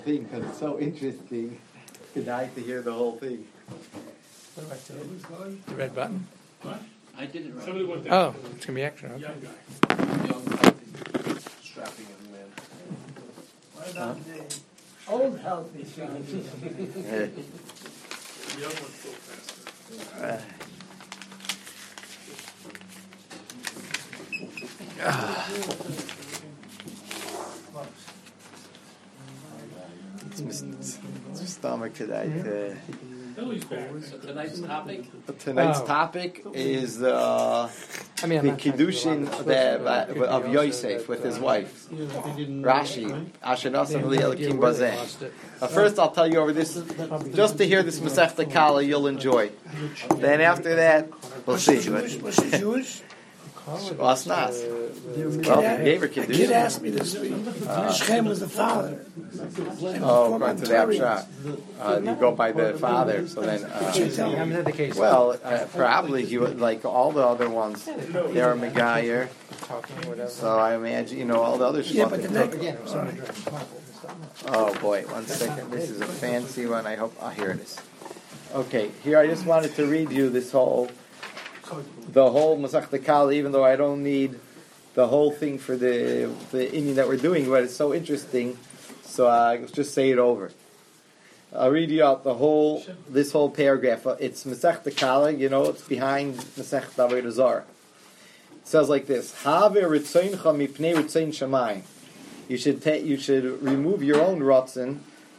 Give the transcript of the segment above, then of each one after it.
Thing, because it's so interesting. Good night to hear the whole thing. What about the red button? What? I did it right. Oh, it's going to be extra. Okay. Young guy. Strapping young man. What about the old healthy guy? The young one's still faster. It's stomach today. So tonight's topic? Tonight's topic is the I'm not Kiddushin of Yosef with his wife. Rashi. Ashenasam Eliakim Bazeh. First I'll tell you over this, just to hear this Masechta Kala, you'll enjoy. Then after that, we'll see. Was she Jewish? Asnas. Gave her A kid Kiddushin. asked me this week. Shechem was the father. Oh, according to the Abshah. You go by the father, so then... the case. Well, probably he would, like all the other ones, they're a Megayer. So I imagine, all the others. Yeah, but the next... Oh boy, one second. This is a fancy one. I hope. Here it is. Okay, here I just wanted to read you the whole Masechta Kala, even though I don't need the whole thing for the Indian that we're doing, but it's so interesting. So I'll just say it over. I'll read you out this whole paragraph. It's Masechta Kala, it's behind Masechta Avodah Zarah. It says like this: Have ritzoncha mipnei ritzon shamayim. You should remove your own ratzon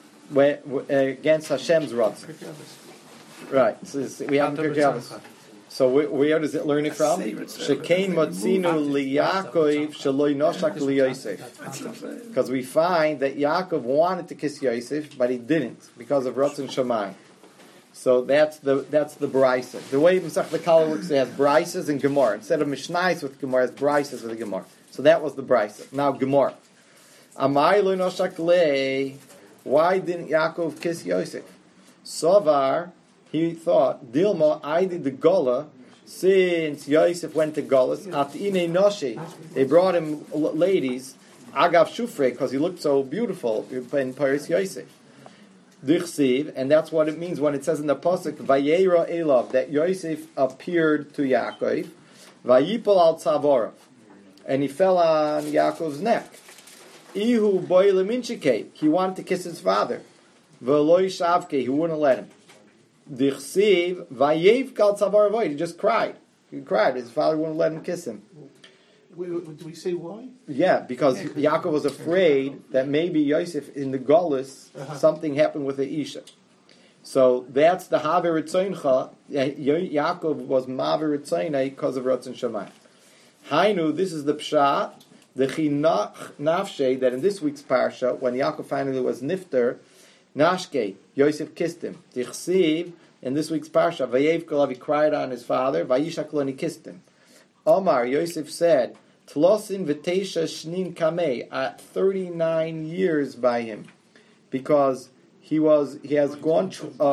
against Hashem's ratzon. Right. So we have Pirkei Avos. So where does it learn it from? Shekein matzinu liYaakov sheloi noshak liYosef. Because we find that Yaakov wanted to kiss Yosef, but he didn't because of Ratzon Shamayim. So that's the brisa. The way Masechta Kala works, it has brisas and Gemara. Instead of Mishnais with Gemara, it's brisas with the Gemara. So that was the brisa. Now Gemara. Amai lo noshak le. Why didn't Yaakov kiss Yosef? Sovar. He thought, Dilma, I did the Gola, since Yosef went to Golas, at Ine Noshi, they brought him ladies, Agav Shufre, because he looked so beautiful in Paris Yosef. Dichsiv, and that's what it means when it says in the Pasuk, Vayera Elav, that Yosef appeared to Yaakov, Vayipol al Tzavorav, and he fell on Yaakov's neck. Ihu Boile Minchike, he wanted to kiss his father. Veloy Shavke, he wouldn't let him. Dichsiv vayev kal tzavar avoid. He just cried. He cried. His father wouldn't let him kiss him. Do we say why? Yeah, because Yaakov was afraid that maybe Yosef in the Golis something happened with the Isha. So that's the Haver Ritzoncha. Yaakov was Maver Ritzonai because of Ratzon Shamayim. Hainu, this is the Pshat, the Chinach Nafshe, that in this week's parsha, when Yaakov finally was Nifter, Nashke, Yosef kissed him. Tichsiv, in this week's parsha, Vayev Kolav, he cried on his father, Vayishakol, and he kissed him. Omar, Yosef said, Tlosin v'teisha shnin kamei, at 39 years by him, because he has gone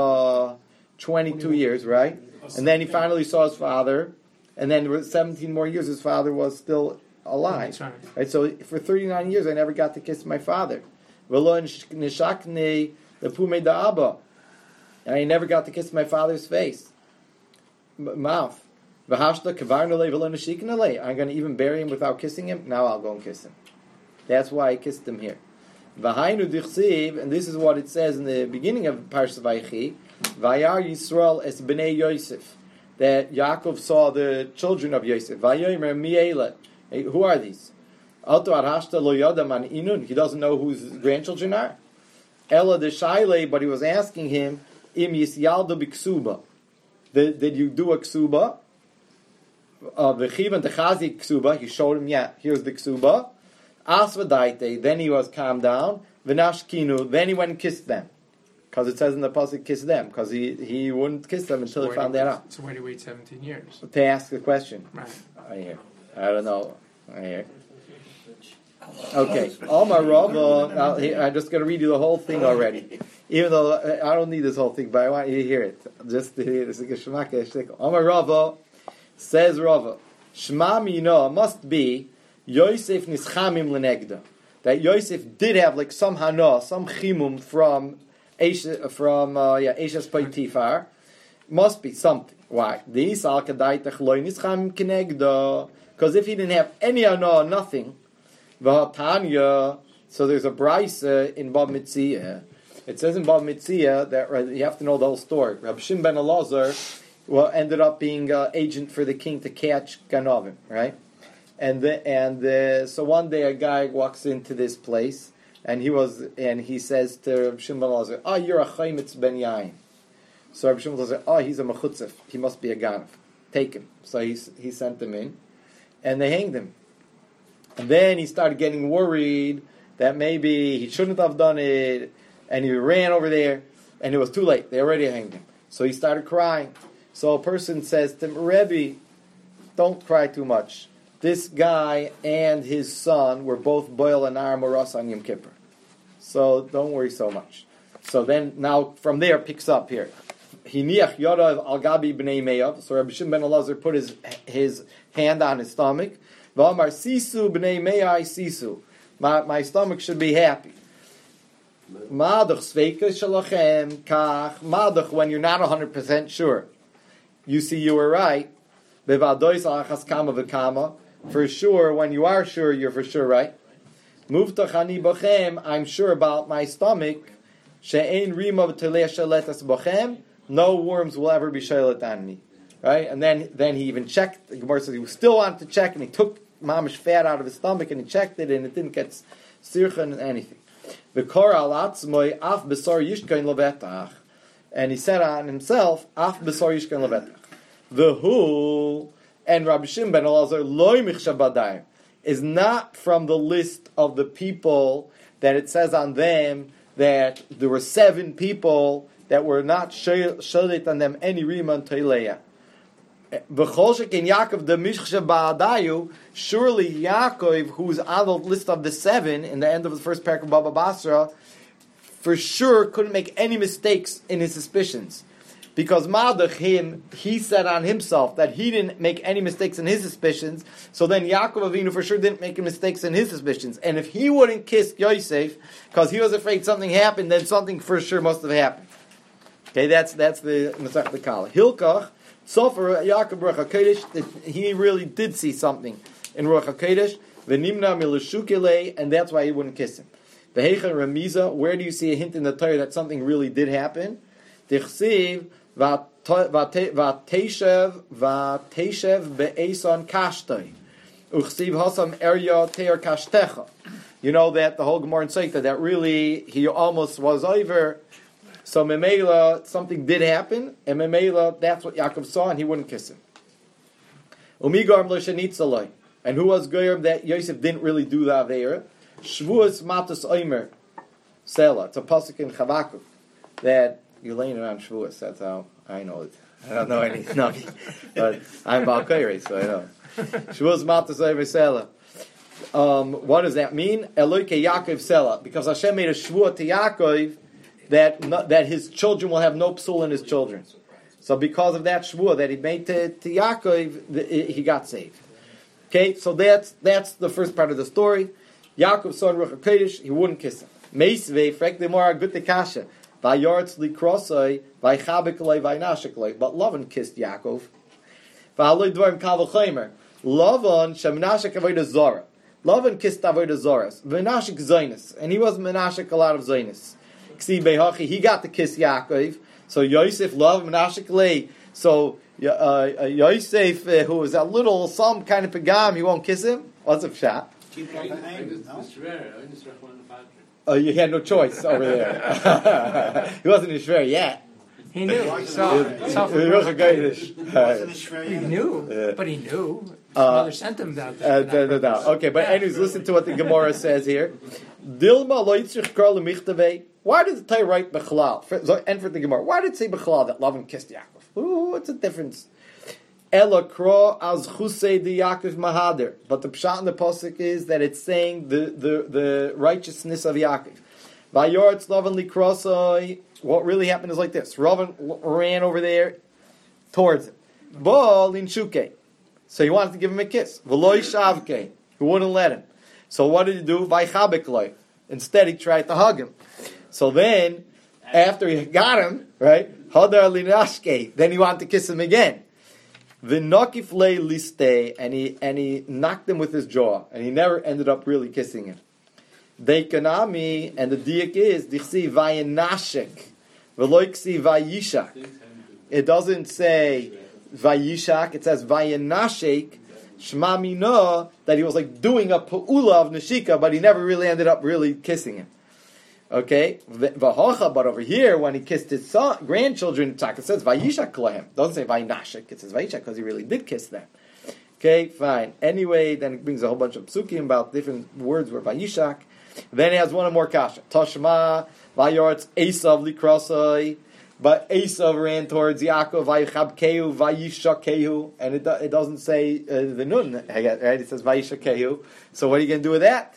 22 years, right? And then he finally saw his father, and then 17 more years his father was still alive. Right? So for 39 years I never got to kiss my father. V'lo nishakne the pume da abba, and I never got to kiss my father's face, mouth. V'hashta kavarna le v'lo nishikna le. I'm going to even bury him without kissing him. Now I'll go and kiss him. That's why I kissed him here. V'hainu dichsiv, and this is what it says in the beginning of Parshas Vayechi. Vayar Yisrael es bnei Yosef, that Yaakov saw the children of Yosef. Vayomer mi'ela. Who are these? Alto arhashta lo yada man inun. He doesn't know whose grandchildren are. Ella de shaile, but he was asking him, im yisyaldo b'ksuba. Did you do a ksuba? V'chiv and techazi ksuba. He showed him, yeah, here's the ksuba. Asvadaite, then he was calmed down. V'nashkinu, then he went and kissed them. Because it says in the pasuk, kiss them. Because he wouldn't kiss them until he found that out. So why do you wait 17 years? To ask the question. Right. I don't know. Okay. Omar Rava, I'm just going to read you the whole thing already. Even though I don't need this whole thing, but I want you to hear it. Just to hear this. Omar Rava, says Rava, Shema Mino must be Yosef Nischamim Lenegda. that Yosef did have like some hana, some chimum from Eshes Potifar. Must be something. Why? Because if he didn't have any hana, nothing, so there's a brisa in Bab Mitzia. It says in Bab Mitzia that you have to know the whole story. Rabbi Shimon ben Elazar ended up being agent for the king to catch Ganovim, right? So one day a guy walks into this place and he says to Rabbi Shimon ben Elazar, "Oh, you're a Chaimitz ben Yain." So Rabbi Shimon ben Elazar said, "Oh, he's a mechutzef. He must be a Ganav. Take him." So he sent him in, and they hanged him. And then he started getting worried that maybe he shouldn't have done it, and he ran over there, and it was too late. They already hanged him. So he started crying. So a person says to him, "Rebbe, don't cry too much. This guy and his son were both boil and ar moras on Yom Kippur. So don't worry so much." So then, now from there picks up here. Hiniach yodav al gabi b'nei meyav. So Rabbi Shimon ben Elazar put his hand on his stomach. V'amar sisu b'nei meyai sisu. My stomach should be happy. Madach sveika shalachem kach. Madach, when you're not 100% sure. You see, you were right. Bevadois alachas kama v'kama. For sure, when you are sure, you're for sure right. Muvtach ani bochem. I'm sure about my stomach. She'ein rima v'teleh shaletas bochem. No worms will ever be shaylat on me. Right? And then he even checked. The Gemara says he still wanted to check, and he took mamish fat out of his stomach, and he checked it, and it didn't get sirchan and anything. V'kor al atzmoi af besor yishkain levetach. And he said on himself, af besor yishkain levetach. V'hu, and Rabbi Shimon ben Elazar, loy michshav badayim, is not from the list of the people that it says on them that there were 7 people that were not sholit on them any riman toileya. V'chol shekin Yaakov the michshav ba'adayu, surely Yaakov, who's on the list of the 7 in the end of the first parak of Baba Basra, for sure couldn't make any mistakes in his suspicions. Because Madach, he said on himself that he didn't make any mistakes in his suspicions, so then Yaakov Avinu for sure didn't make mistakes in his suspicions. And if he wouldn't kiss Yosef, because he was afraid something happened, then something for sure must have happened. Okay, that's the Masech the Kala. Hilkach, Sofer Yaakov Ruach HaKodesh, he really did see something in Ruach HaKodesh, V'nimna milashukele, and that's why he wouldn't kiss him. V'heichen Ramiza, where do you see a hint in the Torah that something really did happen? Tichsiv, Vateshev be'eson kashtoi. Uchsiv hasam erya teir kashtecha. You know that the whole Gemara in Seita, that really he almost was over. So Memela, something did happen, and Memela, that's what Yaakov saw, and he wouldn't kiss him. Umigarm l'shenitzaloi. And who was Goyim that Yosef didn't really do the Aveira? Shvuas matas oimer sela. It's a pasuk in Chavakuk that you're laying around Shavuos. That's how I know it. I don't know any Navi, but I'm Balkairi, so I know. Shavuos matas oimer sela. What does that mean? Eloike Yaakov sela. Because Hashem made a shvuah to Yaakov that his children will have no psul in his children. So because of that shvuah that he made to Yaakov, he got saved. Okay, so that's the first part of the story. Yaakov saw in Ruach HaKodesh, he wouldn't kiss him. Meisvei, frankly, more good to kasha. Vayartz likrosai, vaychabekalei, vaynashakalei. But Lavan kissed Yaakov. V'haloi dvarim kavachaymer. Lavan shemenashek avodah zara. Lavan kissed avodah zaras. V'nashek zaynis, and he wasn't menashek a lot of zaynis. Ksi behachi, he got to kiss Yaakov. So Yosef loved menashakalei. So Yosef, who was a little, some kind of pagam, he won't kiss him. What's a pshat? You had no choice over there. He wasn't in Shver yet. He knew. He knew, but he knew. His mother sent him that. Okay, but anyways, listen to what the Gemara says here. Dilma lo yitzrich kar lemichtavei. Why did the Torah write Bechalal? And for the Gemara, why did it say Bechalal that Lavan kissed Yaakov? Ooh, what's the difference? Ela kro az chusei de Yaakov mahader. But the pshat in the pasuk is that it's saying the righteousness of Yaakov. Vayortz Lavan likrosai. What really happened is like this: Lavan ran over there towards him. Bo lin shuke. So he wanted to give him a kiss. V'loi shavke. He wouldn't let him. So what did he do? Vaychabek loy. Instead, he tried to hug him. So then, after he got him, right, hadar linashke, then he wanted to kiss him again. V'nokif le liste, and he knocked him with his jaw, and he never ended up really kissing him. Deikanami, and the diak is dichsi vayenashek, v'loiksi vayishak. It doesn't say vayishak; it says vayenashek. Shema mina, that he was like doing a pu'ula of neshika, but he never really ended up really kissing him. Okay, v'hocha, but over here when he kissed his grandchildren, it says vayishak lahem. Doesn't say vaynashek. It says vayishak because he really did kiss them. Okay, fine. Anyway, then it brings a whole bunch of psukim about different words where vayishak. Then he has one more kasha. Tashma vayortz Esav likrasai. But Esav ran towards Yaakov, Vayichabkehu, Vayishakehu, and it doesn't say the nun, right? It says Vayishakehu. So what are you going to do with that?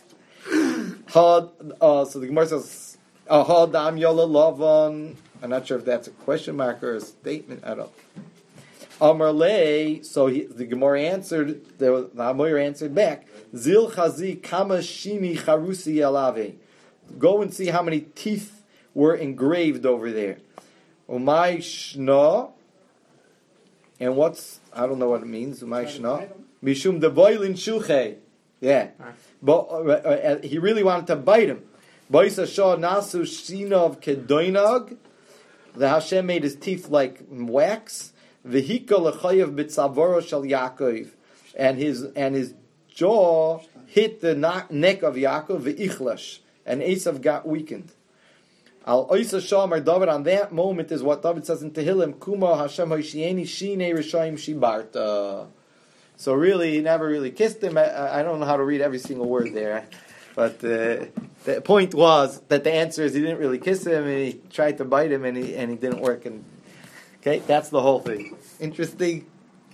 So the Gemara says, Hadam Yola Lavan. I'm not sure if that's a question mark or a statement. I don't. Amar Le. So the Gemara answered. The Amor answered back. Zil Chazi Kama Shini Charusi Alave. Go and see how many teeth were engraved over there. Umay shna, and I don't know what it means. Umay shna, mishum devoilin shuche. Yeah, but he really wanted to bite him. Boisa shah nasu shinov kedoinag. The Hashem made his teeth like wax. Vehika lechayev bitzavoro shel Yaakov, and his jaw hit the neck of Yaakov. Veichlash, and Esav got weakened. Al Oisa Shamar David, on that moment is what David says in Tehillim, Kuma Hashem Hoishieni Shine Rishayim Shibarta. So really, he never really kissed him. I don't know how to read every single word there. But the point was that the answer is he didn't really kiss him, and he tried to bite him, and he didn't work. And okay, that's the whole thing. Interesting.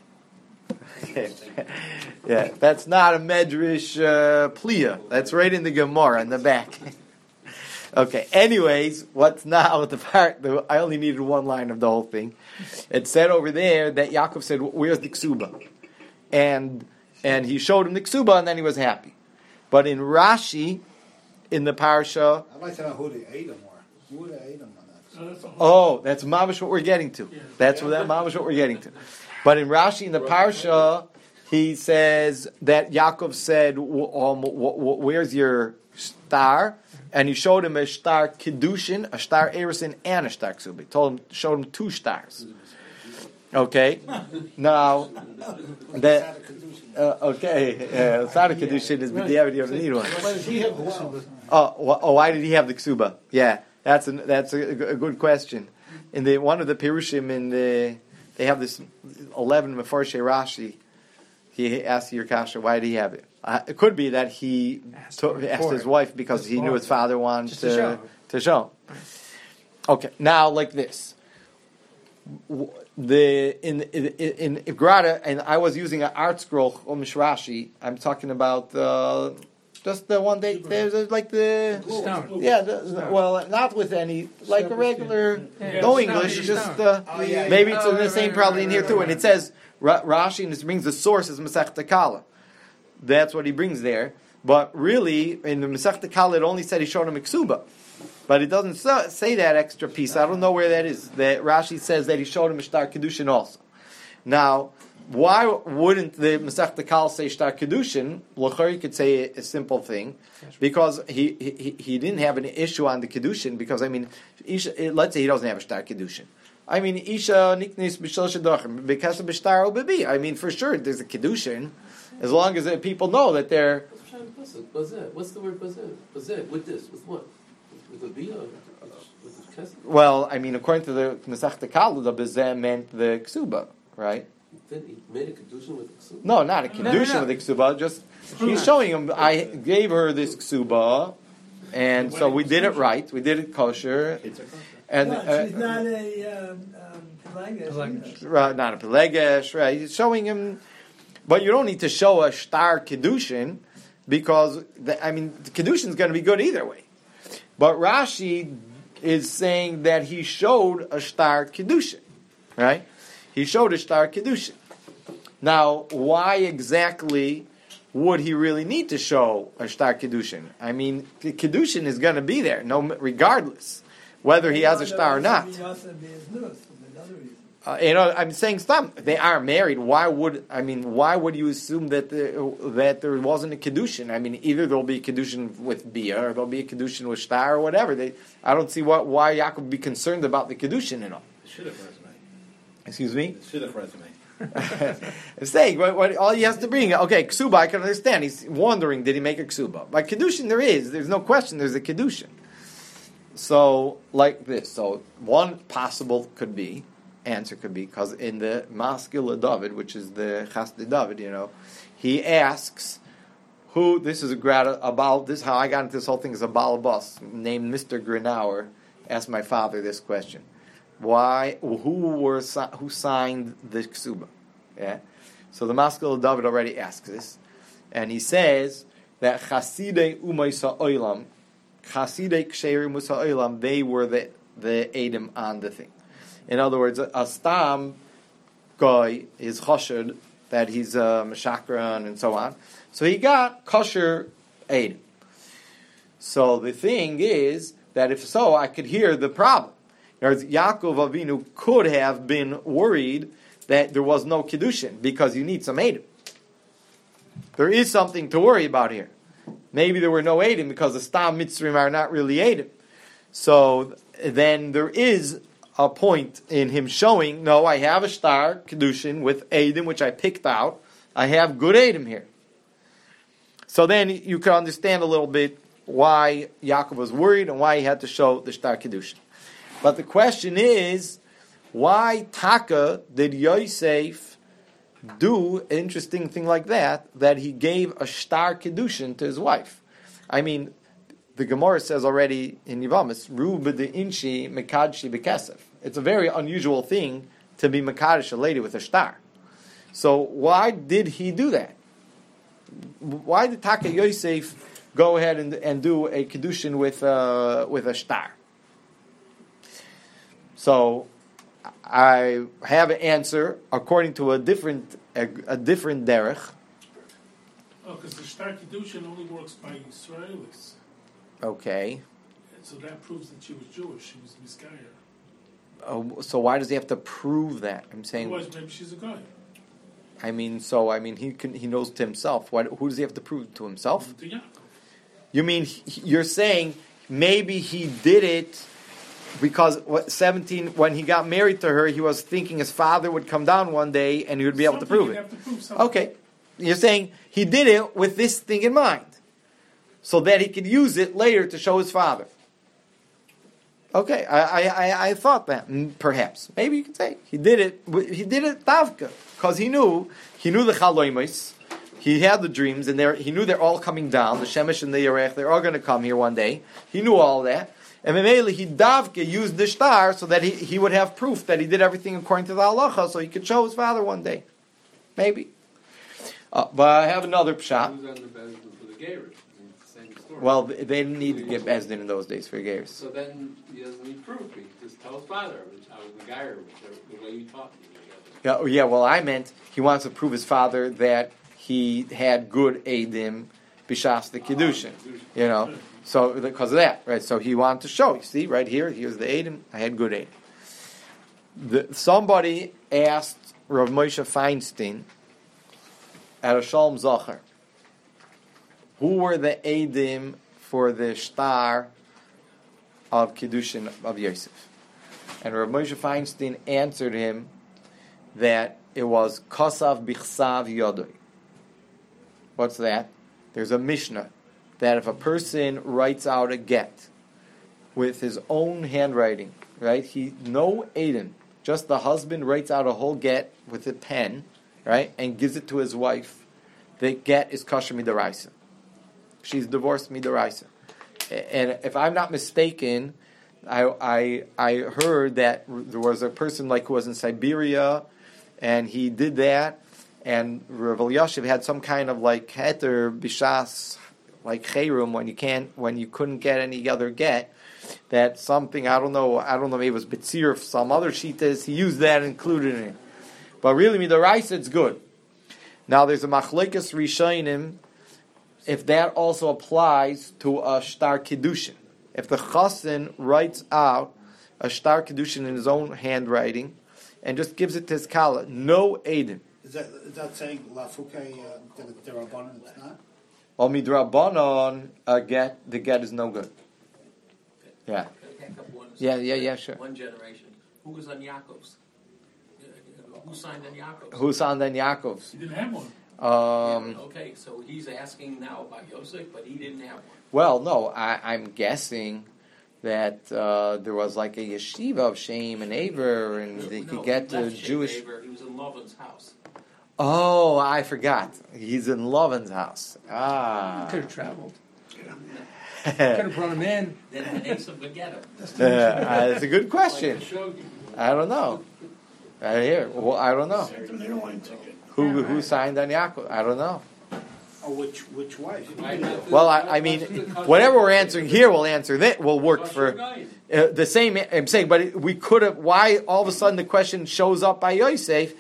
Okay. Yeah, that's not a Medrash Pliya. That's right in the Gemara in the back. Okay, anyways, what's now the part, I only needed one line of the whole thing. It said over there that Yaakov said, where's the ksuba? And he showed him the ksuba, and then he was happy. But in Rashi, in the parsha... I'd like to know who they ate him or who they ate him on that. Oh, that's mamash what we're getting to. That's mamash what we're getting to. But in Rashi, in the parsha, he says that Yaakov said, where's your star? And he showed him a star kiddushin, a star erisin, and a star ksubi. Showed him 2 stars. Okay. Now, star kiddushin is b'diavad. You don't need one. Why does he have the ksuba? Why did he have the ksuba? Yeah, that's a good question. In one of the pirushim they have this 11 mefarshei Rashi. He asked Yerkasha, why did he have it? It could be that he asked his wife because he knew his father wanted to show. Okay, now like this. In Grada, and I was using an art scroll on Rashi. I'm talking about just the one day. There's like the stone. Yeah, well, not with any like a regular no English. Just maybe it's the same probably in here too. And it says Rashi, and it brings the source as Masechta Kala. That's what he brings there. But really, in the Masechta Kala, it only said he showed him a ksuba. But it doesn't say that extra piece. I don't know where that is. That Rashi says that he showed him a shtar kedushin also. Now, why wouldn't the Masechta Kala say shtar kedushin? L'chari could say a simple thing, because he didn't have an issue on the kedushin. Because I mean, let's say he doesn't have a shtar kedushin. I mean, isha niknis b'shel shadachim because of b'shtar obebi. I mean, for sure, there's a kedushin, as long as people know that they're. What's the word bazeh? Bazeh with this, with what? With the bia, with the kesef? Well, I mean, according to the Masechta Kala, the bazeh meant the ksuba, right? Then he made a kedushin with the ksuba? No, not a kedushin with the ksuba. Just he's showing him. I gave her this ksuba, and so we did it right. We did it kosher. And she's not a Pelegesh. Right, not a Pelegesh, right? He's showing him, but you don't need to show a star kedushin because the kedushin is going to be good either way. But Rashi is saying that he showed a star kedushin, right? He showed a star kedushin. Now, why exactly would he really need to show a shtar kedushin? I mean, the kedushin is going to be there, regardless whether he has a shtar or not. I'm saying they are married. Why would you assume that there wasn't a kedushin? I mean, either there'll be a kedushin with bia, or there'll be a kedushin with shtar, or whatever. I don't see why Yaakov would be concerned about the kedushin and all. Excuse me? I'm saying what all he has to bring. Okay, ksuba, I can understand. He's wondering, did he make a ksuba? By kedushin, there's no question. There's a kedushin. So like this. So one possible answer could be because in the Maskil David, which is the Chasdei David, he asks who. This is about this. How I got into this whole thing is a balabas named Mr. Grenauer asked my father this question. Who signed the ksuba? Yeah. So the Maskil David already asks this, and he says that Chasidei Umaysa Oilam, Chasidei Ksherim Musa Oilam, they were the Edom on the thing. In other words, a stam guy is choshed that he's a meshakran and so on. So he got kosher Edom. So the thing is that if so, I could hear the problem. Yaakov Avinu could have been worried that there was no kedushin because you need some Edom. There is something to worry about here. Maybe there were no Edom because the stam mitzrim are not really Edom. So then there is a point in him showing, no, I have a shtar kedushin with Edom which I picked out. I have good Edom here. So then you can understand a little bit why Yaakov was worried and why he had to show the shtar kedushin. But the question is, why Taka did Yosef do an interesting thing like that he gave a shtar kedushin to his wife? I mean, the Gemara says already in Yivamis, Ru b'de inshi mekadshi b'kesef. It's a very unusual thing to be mekadosh a lady with a shtar. So why did he do that? Why did Taka Yosef go ahead and do a kedushin with a shtar? So I have an answer according to a different derech. Oh, because the shtar kedushin only works by Israelis. Okay. And so that proves that she was Jewish. She was Miskaya. Oh, so why does he have to prove that? I'm saying. Otherwise, maybe she's a guy. He knows to himself. Who does he have to prove to himself? To Yaakov. You mean you're saying maybe he did it because 17 when he got married to her, he was thinking his father would come down one day and he would be able to prove it. Okay, you're saying he did it with this thing in mind, so that he could use it later to show his father. Okay, I thought that perhaps maybe you could say he did it davka because he knew the chaloimos, he had the dreams, and he knew they're all coming down. The shemesh and the yerech, they're all going to come here one day. He knew all that, and Memele he davka used the shtar so that he would have proof that he did everything according to the halacha, so he could show his father one day, maybe. But I have another pshat. Well, they didn't need to get Bezdin in those days for Gears. So then he doesn't need proof. He just tell his father, which I was the guy, the way you taught me. Yeah, well, I meant he wants to prove his father that he had good Eidim Bishas the Kiddushin. So because of that, right? So he wanted to show, you see, right here, here's the Eidim, I had good Eidim. Somebody asked Rav Moshe Feinstein at a Shalom Zachar, who were the Eidim for the shtar of Kiddushin of Yosef? And Rav Moshe Feinstein answered him that it was Kosav Bichsav Yodoi. What's that? There's a Mishnah that if a person writes out a get with his own handwriting, right? No Eidim, just the husband writes out a whole get with a pen, right, and gives it to his wife. The get is kosher midaraisa. She's divorced midaraisa. And if I'm not mistaken, I heard that there was a person who was in Siberia, and he did that, and Rav Elyashiv had some kind of heter bishas, chayrum, when you couldn't get any other get, that something, I don't know, maybe it was betzir of some other shitas, he used that and included in it. But really midaraisa, it's good. Now there's a machlekes rishonim if that also applies to a shtar kiddushin. If the chassan writes out a shtar kiddushin in his own handwriting and just gives it to his kala, no edim. Is that saying lafuke derabanan? It's not. Well, midrabanan the get is no good. Yeah. Yeah, sure. One generation. Who was on Yaakov's? Who signed on Yaakov's? Who signed on Yaakov's? He didn't have one. Okay, so he's asking now about Yosef, but he didn't have one. Well, no, I'm guessing that there was like a yeshiva of Shem and Aver, and they could get the Jewish. Aver. He was in Lavan's house. Oh, I forgot. He's in Lavan's house. Ah. Could have traveled. Could That's have brought him in. Then Esav would get him. a good question. I don't know. Well, I don't know. Who signed on Yaakov? I don't know. Oh, which wife? Well, I mean, whatever we're answering here, we'll answer that. Will work for the same. I'm saying, but we could have. Why all of a sudden the question shows up by Yosef?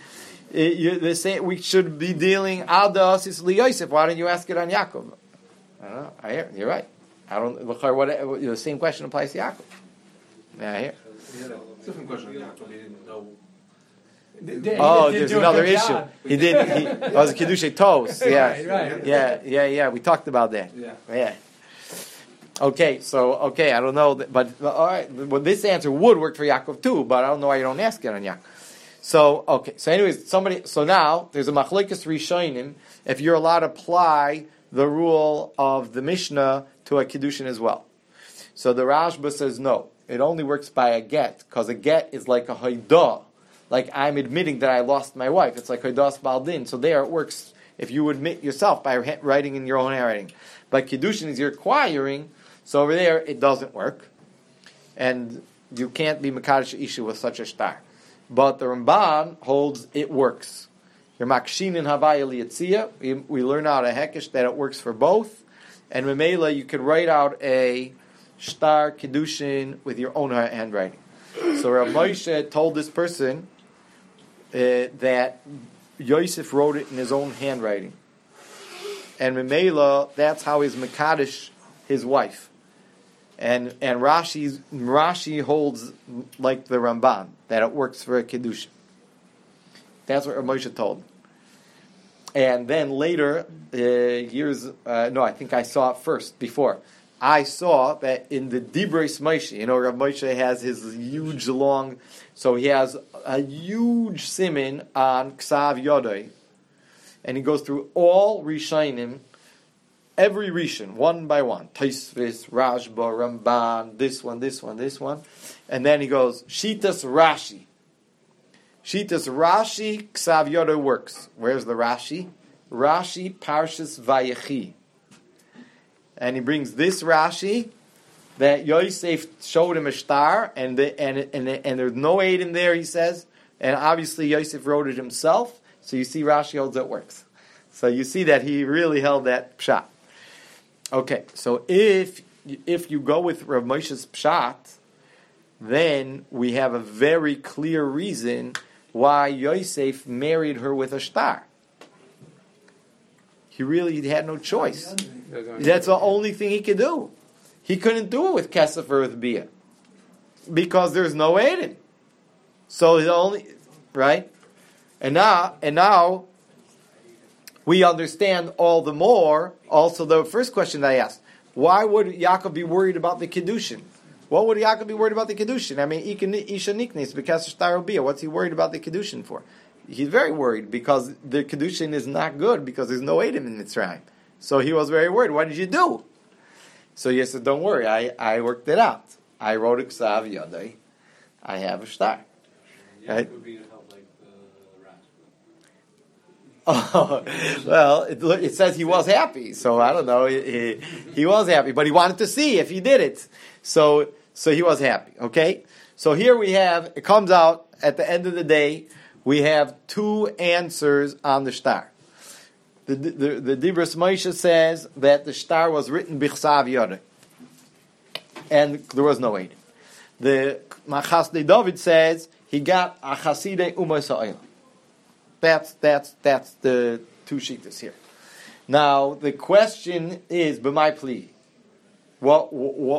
We should be dealing Ada Asis Li Yosef. Why don't you ask it on Yaakov? I don't know. I hear. You're right. I don't. The same question applies to Yaakov. Yeah, I hear. Different question on Yaakov. He didn't know. There's another issue. He was a Kiddushay Tos. Yeah. Right. Yeah. We talked about that. Yeah. Okay, I don't know, but all right. Well, this answer would work for Yaakov too, but I don't know why you don't ask it on Yaakov. So anyways, so now there's a machlekes rishonim if you're allowed to apply the rule of the Mishnah to a Kiddushin as well. So the Rashba says no, it only works by a get, because a get is like a haidah. Like I'm admitting that I lost my wife. It's like Haidas Baldin. So there it works if you admit yourself by writing in your own handwriting. But Kiddushin is you're acquiring, so over there it doesn't work. And you can't be Mekadosh Isha with such a shtar. But the Ramban holds it works. You're Makshin in Havaya Liyatzia. We learn out a Hekesh that it works for both. And Memela, you could write out a shtar Kiddushin with your own handwriting. So Rav Moshe told this person that Yosef wrote it in his own handwriting, and Memela, that's how he's Mekadosh his wife, and Rashi holds like the Ramban that it works for a Kiddushin. That's what Rav Moshe told. And then later, I think I saw it first before. I saw that in the Dibros Moshe, Rav Moshe has his huge long, so he has a huge siman on Ksav Yodai, and he goes through all Rishonim, every Rishon, one by one, Tosfos, Rashba, Ramban, this one, and then he goes, Shitas Rashi, Ksav Yodai works. Where's the Rashi? Rashi Parshas Vayechi. And he brings this Rashi that Yosef showed him a shtar, and there's no aid in there, he says, and obviously Yosef wrote it himself. So you see, Rashi holds it works. So you see that he really held that pshat. Okay, so if you go with Rav Moshe's pshat, then we have a very clear reason why Yosef married her with a shtar. He had no choice. That's the only thing he could do. He couldn't do it with Kesef or with Bia, because there's no Aiden. So the only right, and now we understand all the more. Also, the first question that I asked: why would Yaakov be worried about the Kiddushin? What would Yaakov be worried about the Kiddushin? I mean, Isha Niknis because Shtar Bia. What's he worried about the Kiddushin for? He's very worried because the Kiddushin is not good because there's no Edom in Mitzrayim. So he was very worried. What did you do? So he said, don't worry, I worked it out. I wrote a Ksav Yodai. I have a shtar. Right? Would be to help like the rat. Oh, well, it says he was happy. So I don't know. He was happy, but he wanted to see if he did it. So he was happy. Okay? So here we have, it comes out at the end of the day, we have two answers on the shtar. The Dibros Moshe says that the shtar was written b'chsav yodai, and there was no aid. The Chasdei David says he got a chasidei umas ha'olam. That's the two shittas here. Now the question is, b'may plea. What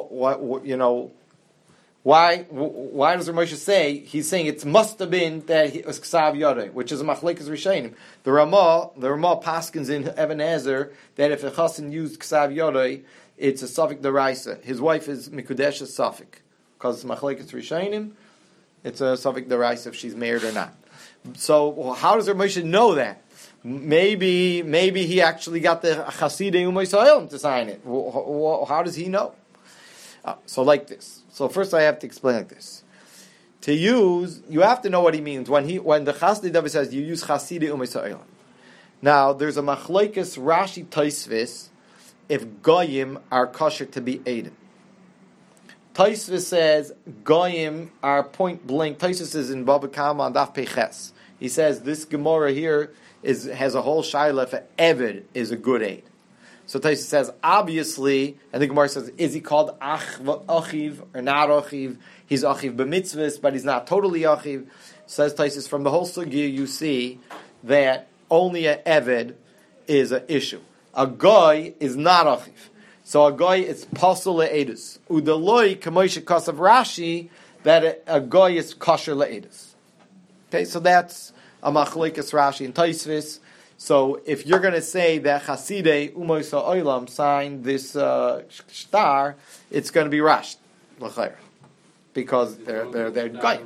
why does Ramosha say, he's saying it must have been that it was Ksav Yodai, which is a Machlekes Rishonim. The Ramah paskins in Even Ezer that if a chassan used Ksav Yodai, it's a Safek Deraisa. His wife is Mikudesh Safek. Because it's Machlekes Rishonim, it's a Safek Deraisa if she's married or not. So how does Ramosha know that? Maybe he actually got the Chasidei Umaysael to sign it. How does he know? So like this. So first I have to explain like this. To use, you have to know what he means. When the Chasidei David says you use Chasidei Umaysael. Now there's a Machlekes Rashi Tosfos if Goyim are kosher to be Eidim. Tosfos says Goyim are point blank. Tosfos is in Baba Kama on Daf Peches. He says this Gemara here has a whole shaila if an Eved is a good aid. So Tosfos says obviously, and the Gemara says, is he called Achiv or not Achiv? He's Achiv b'mitzvahs, but he's not totally Achiv. Says Tosfos, from the whole sugya you see that only an Eved is an issue. A Goy is not Achiv. So a Goy is Pasul le'edus. Udaloi kamoisha kasav Rashi that a Goy is kosher le'edus. Okay, so that's a Machlekes Rashi and Tosfos. So if you're going to say that Chasidei Umoisa Oilam signed this star, it's going to be Rash, because they're Goy.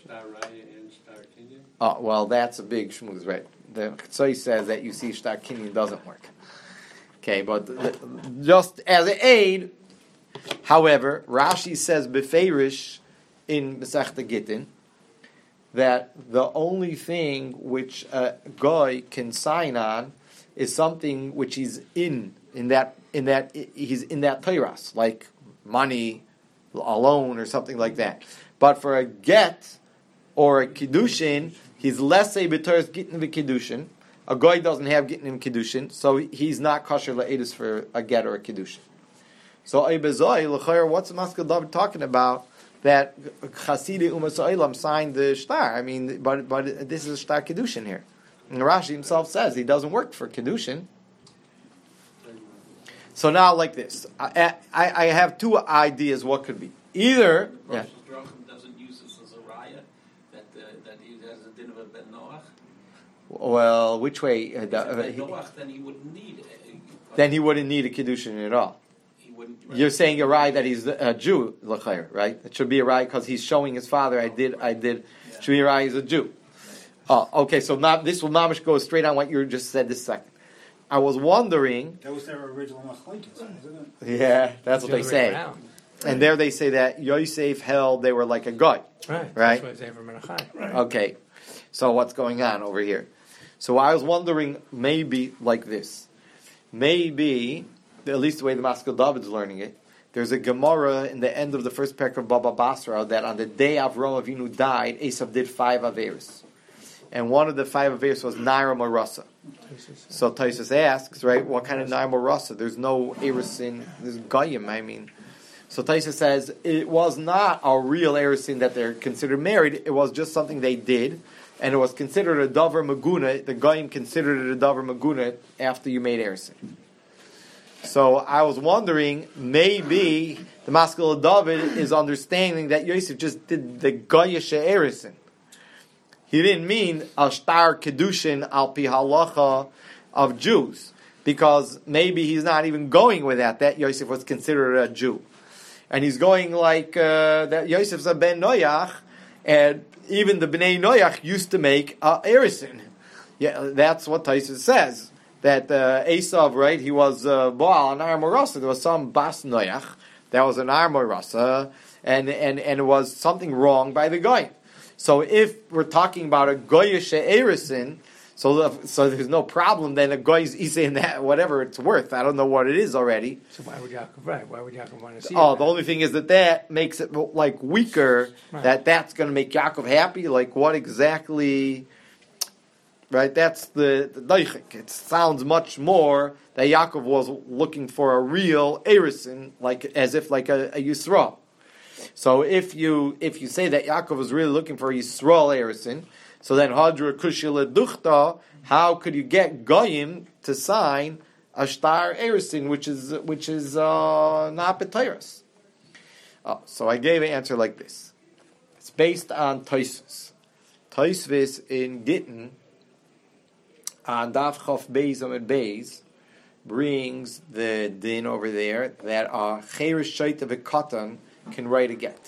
Oh well, that's a big shmuz, right? The Tzoi says that you see Shtar Kinyan doesn't work. Okay, but just as an aid, however, Rashi says Beferish in Masechta Gittin that the only thing which a Goy can sign on is something which he's in that he's in that Teiras, like money, a loan, or something like that. But for a get or a Kiddushin, he's less a B'Teres Gittin v'Kiddushin. A Goy doesn't have Gittin and Kiddushin, so he's not kosher la'edus for a get or a Kiddushin. So Eibezoi, l'chayr, what's the Maskal David talking about? That Chasidei Umaysael signed the shtar. I mean, but this is a shtar Kiddushin here. And Rashi himself says he doesn't work for Kiddushin. So now, like this, I have two ideas what could be. Either... Rosh Hashanah doesn't use this as a raya, that he has a din of a Ben Noach. Well, which way? Ben Noach, then he wouldn't need it. Then he wouldn't need a Kiddushin at all. You're saying a rai that he's a Jew, l'chayr, right? It should be a rai because he's showing his father. I did. Should be a rai he's a Jew. Oh, okay. So now this will mamish go straight on what you just said this second. I was wondering. That was their original machlokes, isn't it? Yeah, that's what they say. And there they say that Yosef held they were like a Goy. Right. Right. That's why Right. Okay. So what's going on over here? So I was wondering, maybe like this. Maybe, at least the way the Maskal David is learning it, there's a Gemara in the end of the first parak of Baba Basra that on the day Avraham Avinu died, Esav did 5 Averos. And one of the 5 Averos was Naira Marasa. So Tosfos asks, right, what kind of Naira Marasa? There's no Erisin, there's Goyim, I mean. So Tosfos says, it was not a real Erisin that they're considered married, it was just something they did, and it was considered a Davar Maguna, the Goyim considered it a Davar Maguna after you made Erisin. So I was wondering, maybe the Maskal David is understanding that Yosef just did the Goyish Erisin. He didn't mean a shtar Kedushin al pi halacha of Jews, because maybe he's not even going with that Yosef was considered a Jew. And he's going like that Yosef's a Ben Noach, and even the Bnei Noach used to make Erisin. Yeah, that's what Tosfos says. That Esav, right, he was Baal, an Ar Morasa. There was some Bas Noach that was an Ar Morasa, and it was something wrong by the Goy. So if we're talking about a Goyish Erisin, so there's no problem, then a Goy's saying that whatever it's worth. I don't know what it is already. So why would Yaakov want to see the only thing is that makes it like weaker, right. That's going to make Yaakov happy. Like what exactly... Right, that's the daichik. It sounds much more that Yaakov was looking for a real Erisin, like as if like a Yisrael. So if you say that Yaakov was really looking for a Yisrael Erisin, So then, Hadra Kushila Duchta, how could you get Goyim to sign a Shtar Erisin, which is not B'Teiros? So I gave an answer like this. It's based on Tosfos. Tosfos in Gittin, on Daf Chof Beis Amud Beis, brings the din over there that a Cheirish Shaita V'Katan can write a get.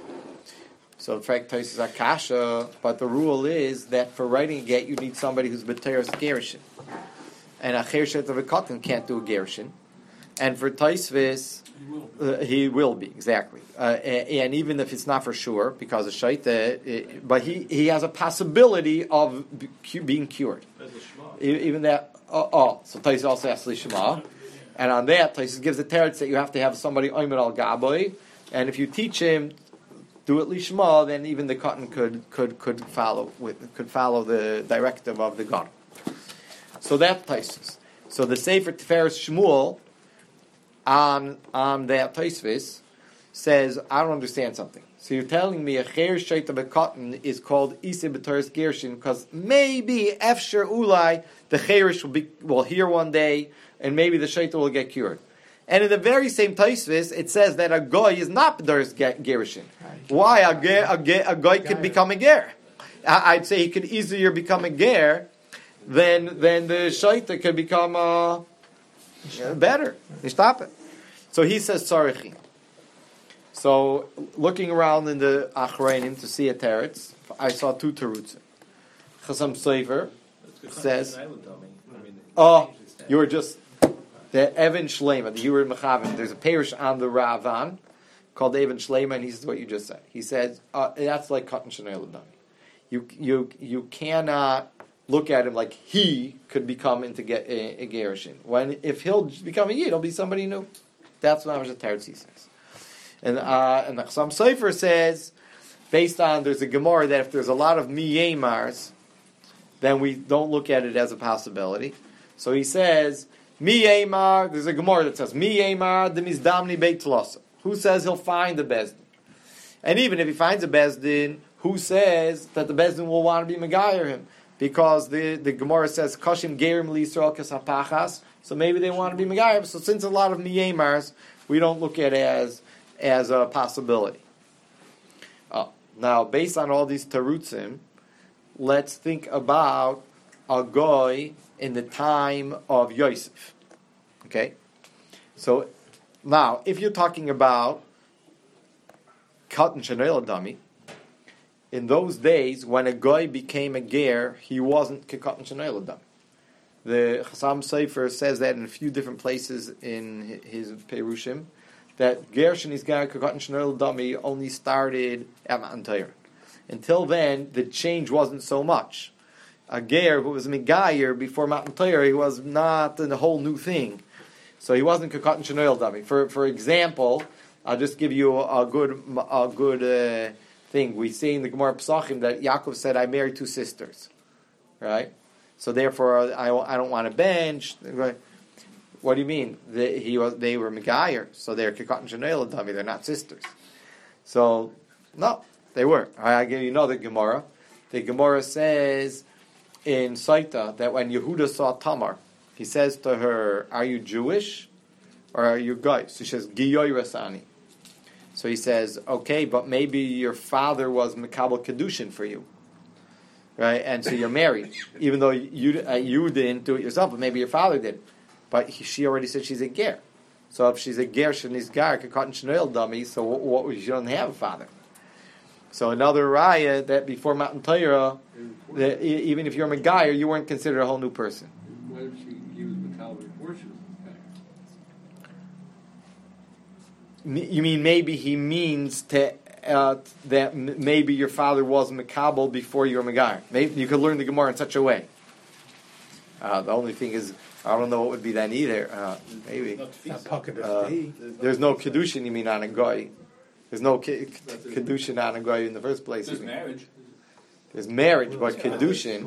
So in fact, Tosfos Akasha, but the rule is that for writing a get, you need somebody who's B'Teiros Gerushin. And a Cheirish Shaita V'Katan can't do a Gerushin. And for Tosfos, he will be, exactly. And even if it's not for sure, because of Shaita, but he has a possibility of being cured. Even that, so Tosfos also has Lishma. And on that, Tosfos gives a teretz that you have to have somebody Omer al Gaboy, and if you teach him do it Lishma, then even the cotton could follow the directive of the God. So that's Tosfos. So the Sefer Tiferes Shmuel on that Tosfos says, I don't understand something. So you're telling me a Cheir Shaita B'Katan is called Iseh B'Teiros Gerushin because maybe Efsher Ulai the Cheirish will hear one day and maybe the Shaita will get cured. And in the very same Tosfos, it says that a goy is not B'Teiros Gerushin. Why? A goy could become a ger. I'd say he could easier become a ger than the Shaita could become better. You stop it. So he says Tzarechim. So looking around in the Achrayim to see a teretz, I saw two terutzim. Chasam Sofer says, you were just the Evan Shlema, the Yurid Mechavim. There's a parish on the Ravan called Evan Shlema, and he says what you just said. He says that's like Katan Shnei Ladami. You cannot look at him like he could become into a Gerushin. If he'll become a Yid, he'll be somebody new. That's what Amish Teretz says. And the Chasam Sofer says, based on there's a Gemara that if there's a lot of miyemars, then we don't look at it as a possibility. So he says, miyemar. There's a Gemara that says miyemar the mizdamni beit tlasa. Who says he'll find the bezdin? And even if he finds a bezdin, who says that the bezdin will want to be megayer him? Because the Gemara says kashim gerim liYisrael kasapachas. So maybe they want to be megayer. So since a lot of miyemars, we don't look at it as a possibility. Now, based on all these terutzim, let's think about a goy in the time of Yosef. Okay? So, now, if you're talking about Katan Shnei Ladami, in those days, when a goy became a ger, he wasn't Katan Shnei Ladami. The Chasam Sofer says that in a few different places in his Perushim, that Gershon is Gar Katan Shnei Ladami only started at Matan Torah. Until then, the change wasn't so much. A ger who was Megayer before Matan Torah, he was not a whole new thing. So he wasn't Katan Shnei Ladami. For example, I'll just give you a good thing. We say in the Gemara Pesachim that Yaakov said, I married two sisters. Right? So therefore, I don't want a bench. What do you mean? They were Megayer, so they're Katan Shnei Ladami. They're not sisters. So no, they were. I give you another Gemara. The Gemara says in Saita that when Yehuda saw Tamar, he says to her, "Are you Jewish or are you Goy?" So she says, "Giyoy Rasani." So he says, "Okay, but maybe your father was Mekabel Kedushin for you." Right, and so you're married, even though you didn't do it yourself, but maybe your father did. But she already said she's a ger. So if she's a ger, she's gar, Katan Shnei Ladami. So what? She doesn't have a father. So another raya that before Matan Torah, even if you're a Megayer, you weren't considered a whole new person. What if he was Metal before she was Megayer? You mean maybe he means that maybe your father was Mekabel before you were Megayer. Maybe you could learn the Gemara in such a way. The only thing is, I don't know what would be then either. Maybe. There's no Kedushin, you mean, on a Goy. There's no Kedushin on a Goy in the first place. There's marriage. There's marriage, but Kedushin,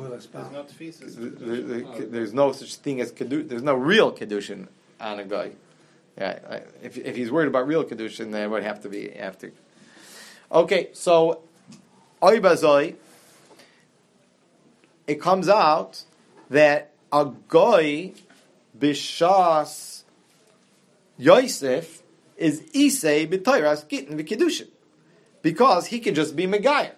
there's no such thing as Kedushin. There's no real Kedushin on a Goy. Yeah, if he's worried about real Kedushin, then it would have to be after. Okay, so Oy Bazoi, it comes out that a goy b'shas Yosef is isei b'toiras gittin v'kiddushin, because he could just be Megayer.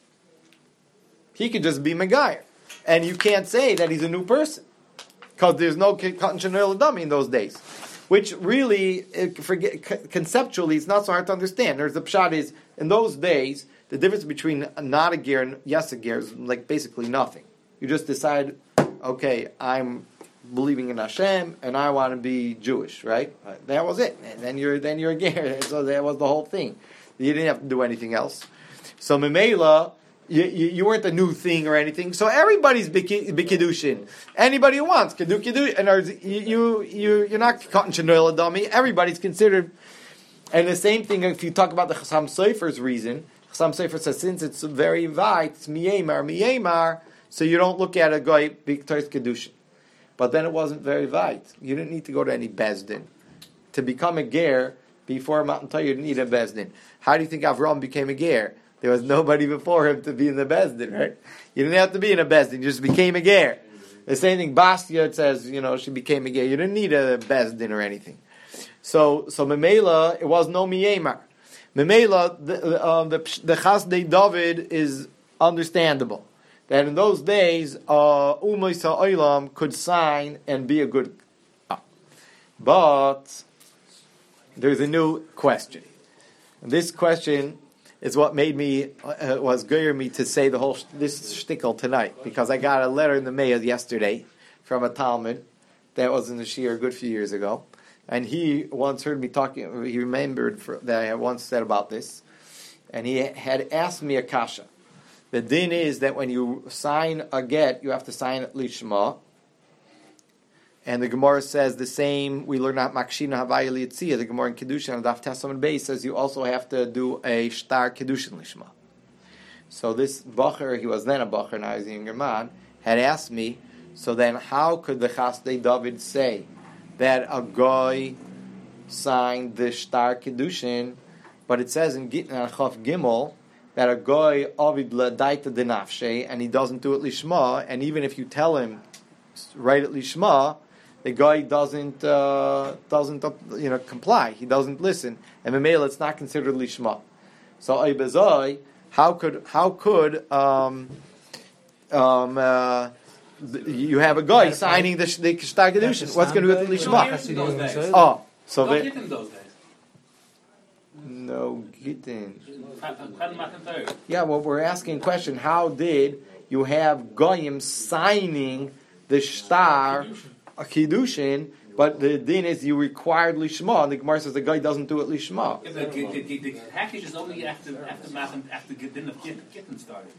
He could just be Megayer, and you can't say that he's a new person because there's no Katan Shenel Adami in those days. Which really, conceptually, it's not so hard to understand. There's the pshat is, in those days, the difference between not a ger and yes a ger is like basically nothing. You just decide, okay, I'm believing in Hashem and I want to be Jewish, right? That was it. And then you're a ger. So that was the whole thing. You didn't have to do anything else. So Memela, you weren't a new thing or anything. So everybody's b'kiddushin. Anybody who wants can do kiddushin. And you're not cutting Shenoil Adami. Everybody's considered. And the same thing if you talk about the Chassam Sofer's reason. Chassam Sofer says since it's very vague, it's miyemar. So you don't look at a guy b'ktois kiddushin. But then it wasn't very vague. You didn't need to go to any bezdin to become a ger. Before Matan Torah, you didn't need a bezdin. How do you think Avram became a ger? There was nobody before him to be in the bezdin, right? You didn't have to be in a bezdin; you just became a ger. The same thing, Bastia, it says, she became a ger. You didn't need a bezdin or anything. So Memela, it was no miyemar. Memela, the Chasdei David is understandable. That in those days, Ummah Ha'olam could sign and be a good. But there's a new question. And this question is what made me, was geir me to say this shtickle tonight, because I got a letter in the mail yesterday from a Talmud that was in the Shir a good few years ago, and he once heard me talking, he remembered that I had once said about this, and he had asked me a kasha. The din is that when you sign a get, you have to sign it lishma, and the Gemara says the same. We learn out Makshina Havaya Liyitzia. The Gemara in Kiddushin and Daf Testament Beis says you also have to do a Shtar Kiddushin Lishma. So this Bacher, he was then a Bacher, now he's a younger man, had asked me, so then how could the Chasdei David say that a guy signed the Shtar Kiddushin, but it says in Gittin Chav Gimel that a guy Ovid L'daita Denafshe, and he doesn't do it Lishma, and even if you tell him, write it Lishma, the guy doesn't comply. He doesn't listen, and Memela it's not considered lishma. So Ibazai, how could you have a guy signing the Shtar Kedushin? What's going to do with the lishma? Oh, so no Gittin those days. No Gittin. Yeah, well, we're asking a question. How did you have goyim signing the Shtar a Kiddushin, but the din is you required Lishma, and the Gemara says the guy doesn't do it Lishma. Yeah, but the package is only after the din of Gittin started.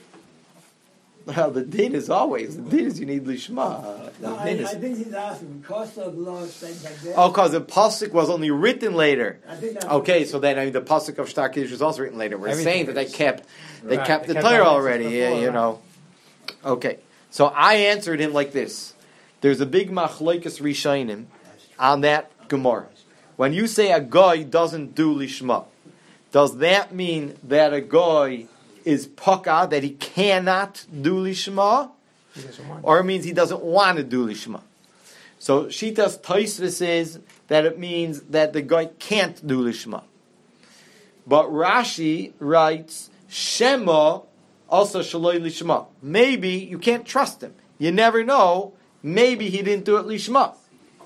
Well, the din is always, the din is you need Lishma. I think he's asking, because of law things like that. Oh, because the Pasuk was only written later. I think that's Okay, so then the Pasuk of Shtar Kiddush was also written later. We're saying that they kept the kept Torah already, before, Okay, so I answered him like this. There's a big machlokes rishonim on that Gemara. When you say a guy doesn't do lishma, does that mean that a guy is paka, that he cannot do lishma, or it means he doesn't want to do lishma? So Shitas Tosfos is that it means that the guy can't do lishma. But Rashi writes Shema also shaloi lishma. Maybe you can't trust him. You never know. Maybe he didn't do it lishma.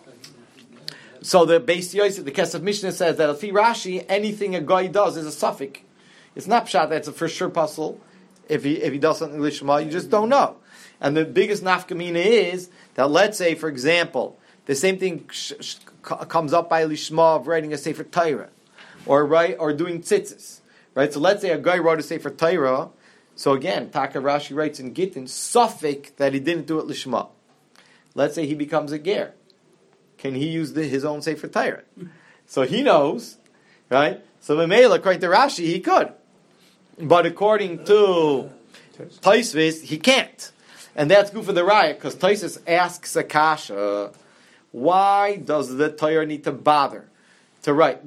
So the Beis Yosef, the Kesef Mishnah says that if Rashi, anything a guy does is a suffix. It's not pshat that's a for sure puzzle. If he does something lishma, you just don't know. And the biggest nafkamina is that, let's say, for example, the same thing comes up by lishma of writing a sefer Torah, or doing tzitzis, right? So let's say a guy wrote a sefer Torah. So again, Taka Rashi writes in Gittin suffix that he didn't do it lishma. Let's say he becomes a ger. Can he use his own sefer Torah? So he knows, right? So Memela, according to Rashi, he could, but according to Tosfos, he can't. And that's good for the Raya, because Tosfos asks Akasha, why does the Torah need to bother to write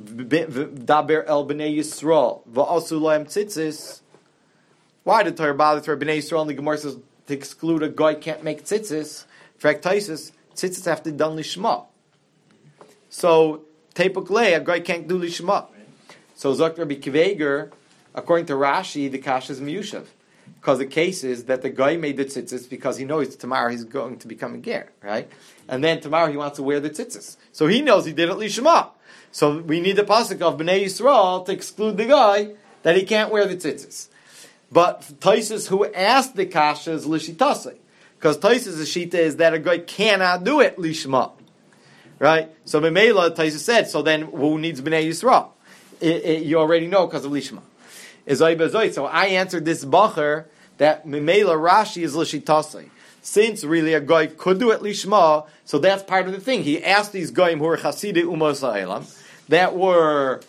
Daber el Bnei Yisrael v'asu lahem tzitzis? Why did the Torah bother to write Bnei Yisrael? And the Gemara says to exclude a guy can't make tzitzis. Tzitzis have to be done lishma. So tepuk a guy can't do lishma. So Zok Rabbi Kiveger, according to Rashi, the kasha is miyushav. Because the case is that the guy made the tzitzis because he knows tomorrow he's going to become a ger, right? And then tomorrow he wants to wear the tzitzis. So he knows he did it lishma. So we need the pasuk of Bnei Yisrael to exclude the guy that he can't wear the tzitzis. But Taisus, who asked the kasha, is lishitasei. Because Taisus' shita is that a guy cannot do it lishma. Right? So Memela, Taisus said, so then who needs Bnei Yisrael? You already know because of lishma. So I answered this bacher that Memela Rashi is lishitasei. Since really a guy could do it lishma, so that's part of the thing. He asked these goyim who were chasidei umos ha'elam, that were,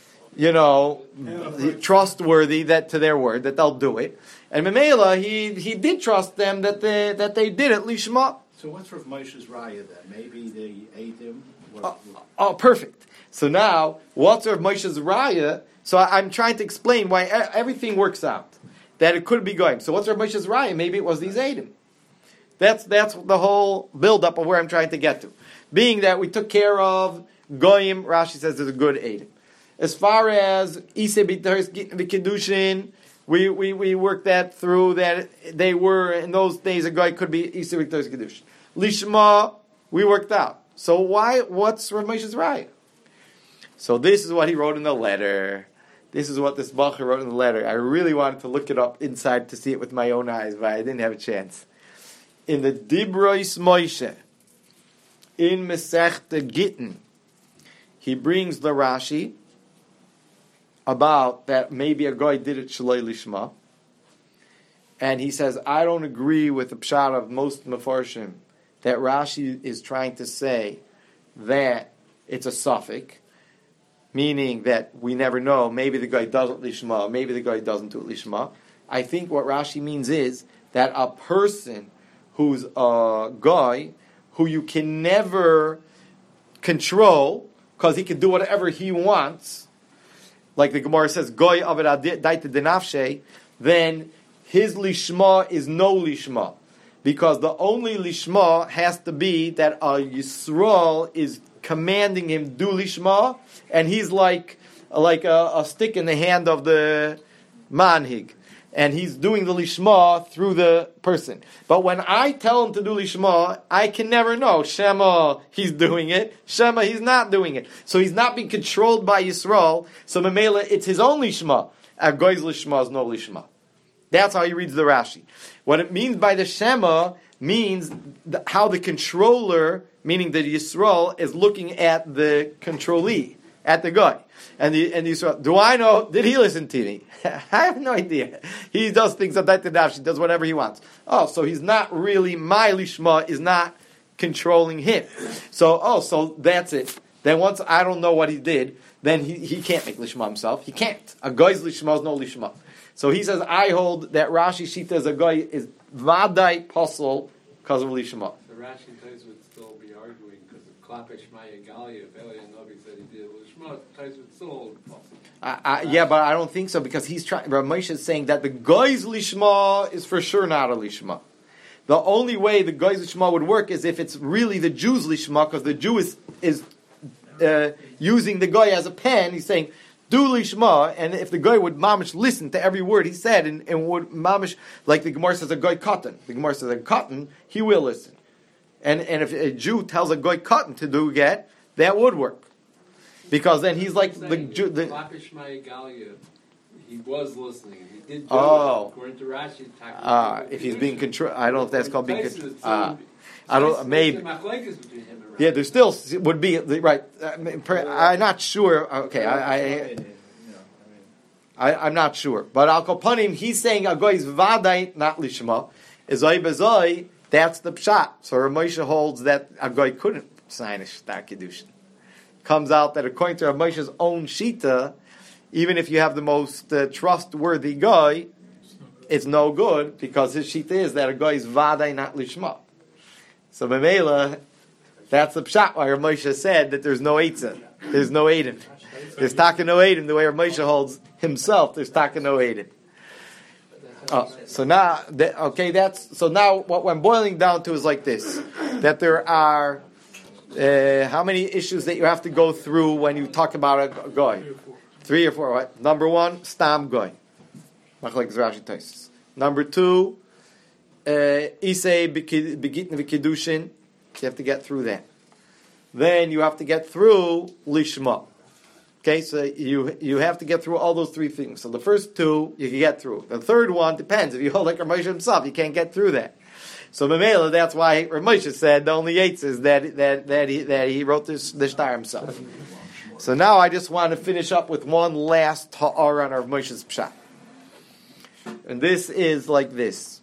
trustworthy that to their word that they'll do it, and Memela he did trust them that they did it lishma. So what's Rav Moshe's raya then? Maybe they ate him. Perfect. So now what's Rav Moshe's raya? So I'm trying to explain why everything works out. That it could be goyim. So what's Rav Moshe's raya? Maybe it was these Eidim. That's the whole build-up of where I'm trying to get to. Being that we took care of goyim, Rashi says there's a good Eidim. As far as Isei B'Kedushin, we worked that through, that they were, in those days, a guy could be Isei B'Kedushin. Lishma, we worked out. So what's Rav Moshe's raya? So this is what he wrote in the letter. This is what this bacher wrote in the letter. I really wanted to look it up inside to see it with my own eyes, but I didn't have a chance. In the Dibrois Moshe, in Masechta Gittin, he brings the Rashi about that maybe a guy did it Shalei Lishma, and he says, I don't agree with the pshat of most Mefarshim that Rashi is trying to say that it's a suffix, meaning that we never know, maybe the guy does it Lishma, maybe the guy doesn't do it Lishma. I think what Rashi means is that a person who's a guy who you can never control because he can do whatever he wants, like the Gemara says, goy aved daita denafshe, then his lishma is no lishma, because the only lishma has to be that a Yisrael is commanding him do lishma, and he's like a stick in the hand of the manhig. And he's doing the lishma through the person. But when I tell him to do lishma, I can never know. Shema, he's doing it. Shema, he's not doing it. So he's not being controlled by Yisrael. So Memela, it's his own lishma. A goy's lishma is no lishma. That's how he reads the Rashi. What it means by the Shema means how the controller, meaning the Yisrael, is looking at the controllee, at the guy. And the Yisrael, do I know? Did he listen to me? I have no idea. He does things that he does whatever he wants. Oh, so he's not really, my lishma is not controlling him. So that's it. Then once I don't know what he did, then he can't make lishma himself. He can't. A guy's lishma is no lishma. So he says, I hold that Rashi Shita as a guy is vadai posel because of lishma. The Rashi Tais would still be arguing because of Klape Shmaya Galia, if Eli Novi said he did lishma, Tais would still hold possible. Yeah, but I don't think so, because he's trying. Rav Moshe is saying that the guy's lishma is for sure not a lishma. The only way the guy's lishma would work is if it's really the Jew's lishma, because the Jew is using the guy as a pen. He's saying do lishma, and if the guy would mamish listen to every word he said, and would mamish, like the Gemara says, a guy cotton. The Gemara says a cotton, he will listen. And if a Jew tells a guy cotton to do get, that would work. Because then he's like the Jew. He was listening. He did do it. According to Rashi, if he's being controlled, I don't know if that's called being controlled. I don't. Maybe. Yeah, there still would be right. I'm not sure. Okay, I'm not sure. But al kopanim, he's saying a goy's vaday not lishma. Ezoi bezoi. That's the pshat. So Rav Moshe holds that a goy couldn't sign a shtar kedushin. Comes out that according to Rav Moshe's own shita, even if you have the most trustworthy guy, it's no good, because his shita is that a guy is vaday not lishma. So Memela, that's the pshat why Rav Moshe said that there's no eitzah, there's no eidim. There's taka no eidim, the way Rav Moshe holds himself, there's taka no eidim. So now, so now what I'm boiling down to is like this: that there are how many issues that you have to go through when you talk about a goy? 3 or 4. Right? Number 1, stam goy. Number 2, isei begitn v'kiddushin. You have to get through that. Then you have to get through lishma. Okay, so you have to get through all those 3 things. So the first 2 you can get through. The third one depends. If you hold like Rav himself, you can't get through that. So Mamela, that's why Rav Moshe said the only Yates is that he wrote the shtar himself. So now I just want to finish up with one last ha'ara on Rav Moshe's pshat, and this is like this.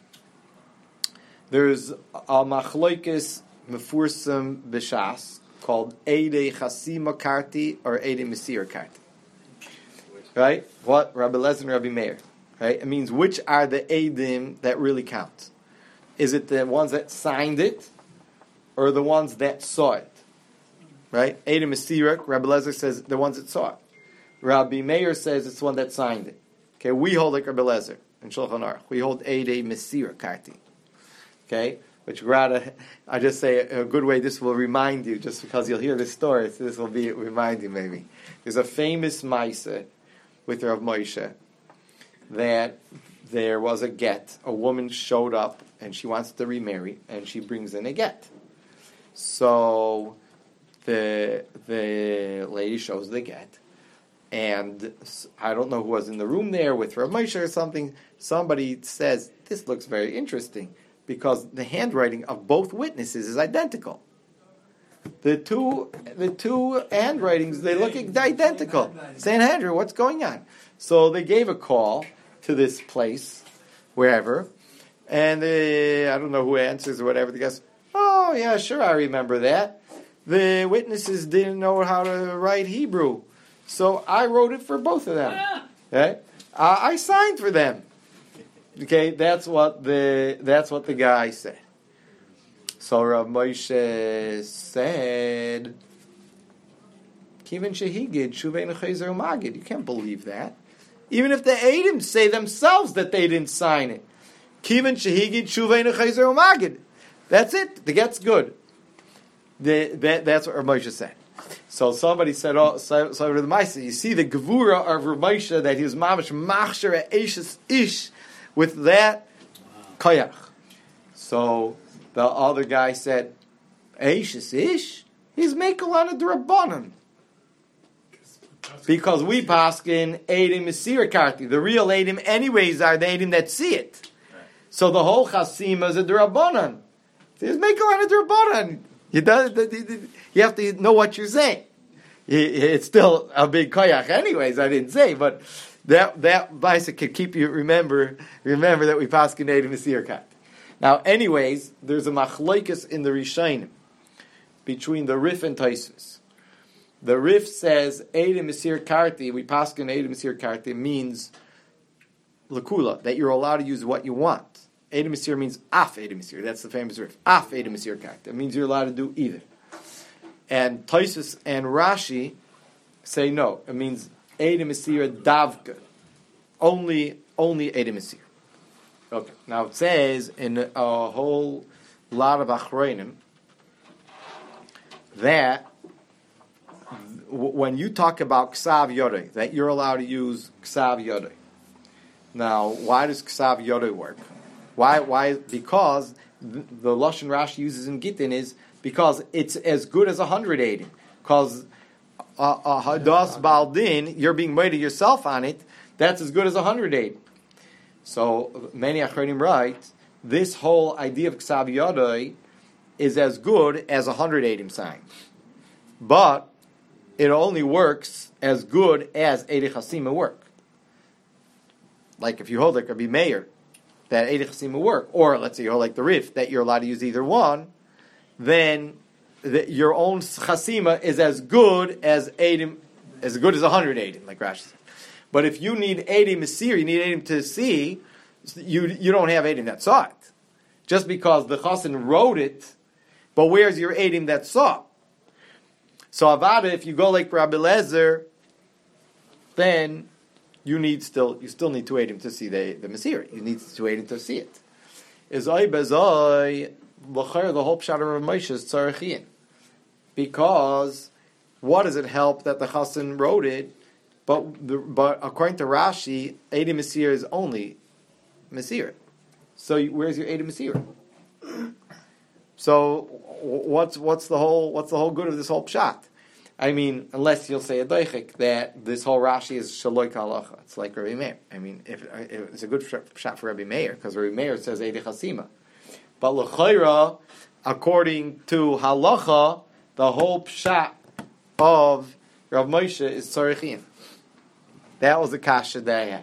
There's a machloikis mefursam b'shas called Eidei Chasima Karti or Eidei Mesir Karti. Right? What? Rabbi Lezer and Rabbi Meir. Right? It means which are the Eidim that really count. Is it the ones that signed it or the ones that saw it? Right? Eidei Mesir, Rabbi Lezer says the ones that saw it. Rabbi Meir says it's the one that signed it. Okay, we hold like Rabbi Lezer in Shulchan Aruch. We hold Eidei Mesir Karti. Okay? Which rather, I just say a good way this will remind you, just because you'll hear this story, so this will remind you maybe. There's a famous Maisa with Rav Moshe that there was a get. A woman showed up and she wants to remarry, and she brings in a get. So the lady shows the get, and I don't know who was in the room there with Rav Moshe or something. Somebody says, "This looks very interesting," because the handwriting of both witnesses is identical. The two handwritings, they look identical. St. Andrew, what's going on? So they gave a call to this place, wherever, and I don't know who answers or whatever. The guy goes, "Oh, yeah, sure, I remember that. The witnesses didn't know how to write Hebrew, so I wrote it for both of them. Okay? I signed for them." Okay, that's what the guy said. So Rav Moshe said, "Kiven shehigid shuvein chazer umagid." You can't believe that, even if the Eidim say themselves that they didn't sign it. Kiven shehigid shuvein chazer umagid. That's it. The get's good. That's what Rav Moshe said. So somebody said, so to the Maisa, you see the gevura of Rav Moshe that he was mamash machsher at Eishes ish. With that, koyach. So the other guy said, Eishes ish? He's makel on a drabanan. Because we paskin Eidim Mesir Karti. The real Eidim anyways are the Eidim that see it. So the whole Chasima is a drabanan. He's makel on a drabanan. You have to know what you're saying. It's still a big koyach anyways, I didn't say, but that Baisa could keep you remember that we paskin Eidim Mesir Karti. Now, anyways, there's a machloikus in the Rishonim between the Rif and Tosfos. The Rif says Eidim Mesir Karti, we paskin Eidim Mesir Karti means lakula, that you're allowed to use what you want. Eidim Mesir means af Eidim Mesir. That's the famous Rif. Af Eidim Mesir Karti. It means you're allowed to do either. And Tosfos and Rashi say no. It means Eidim Mesir davka. Only Eidim Mesir. Okay. Now it says in a whole lot of Achronim that when you talk about Ksav Yodei, that you're allowed to use Ksav Yodei. Now, why does Ksav Yodei work? Why? Because the Lashon Rashi uses in Gittin is because it's as good as 180. Because Hadas Baldin, you're being made of yourself on it, that's as good as 180. So many Achronim write, this whole idea of Ksav Yodei is as good as 180 sign. But it only works as good as Eidei Chasima work. Like if you hold like Rabbi Meir, that Eidei Chasima work, or let's say you hold like the Rif, that you're allowed to use either one, then your own Chasima is as good as 180, like Rashi said. But if you need Eidim Mesir, you need Eidim to see, you don't have Eidim that saw it. Just because the Chassan wrote it, but where's your Eidim that saw? So Avada, if you go like Rabbi Lezer, then you still need two Eidim to see the Masira. You need two Eidim to see it. Is the whole pshat of Rav Moshe is tzarechiyim. Because what does it help that the Chassan wrote it? But according to Rashi, Eidim Masira is only Masira. So where's your Eidim Masira? So what's the whole good of this whole pshat? I mean, unless you'll say a doichik that this whole Rashi is shaloy kalacha. It's like Rabbi Meir. I mean, if it's a good pshat for Rabbi Meir because Rabbi Meir says Eidei Chasima. But l'chayra, according to halacha, the whole pshat of Rav Moshe is tzarechim. That was the kasha that I had.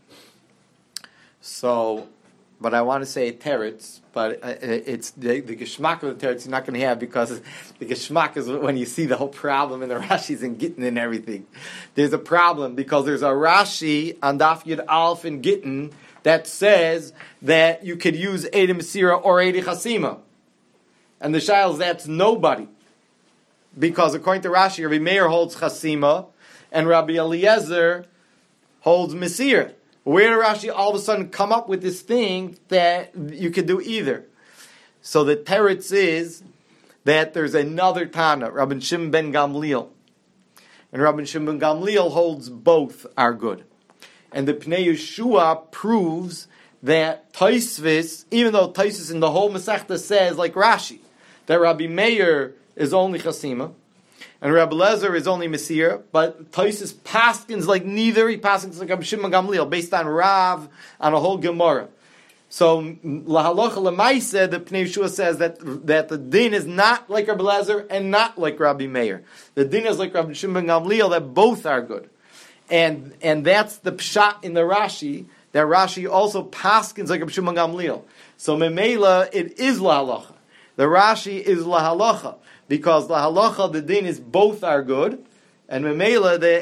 So, but I want to say teretz, but it's the geschmack of the teretz you're not going to have because the geschmack is when you see the whole problem in the Rashis and Gittin and everything. There's a problem because there's a Rashi on Daf Yud Alf in Gittin that says that you could use Eidei Masira or Eidei Chasima. And the Shail is that's nobody. Because according to Rashi, Rabbi Meir holds Chasima and Rabbi Eliezer holds Masira. Where did Rashi all of a sudden come up with this thing that you could do either? So the teretz is that there's another Tana, Rabbi Shimon ben Gamliel. And Rabbi Shimon ben Gamliel holds both are good. And the Pnei Yeshua proves that Taisvis, even though Taisvis in the whole Masechta says, like Rashi, that Rabbi Meir is only Chasima, and Rabbi Lezer is only Masira, but Taisvis paskins like neither, he paskins like Rabbi Shimon Gamliel, based on Rav, on a whole Gemara. So, Lahalocha Lemaisa, the Pnei Yeshua says that the din is not like Rabbi Lezer and not like Rabbi Meir. The din is like Rabbi Shimon Gamliel, that both are good. And that's the pshat in the Rashi, that Rashi also paskins like Rabbi Shimon Gamliel. So Memela, it is lahalacha. The Rashi is lahalacha, because lahalacha, the din is both are good, and Memela, the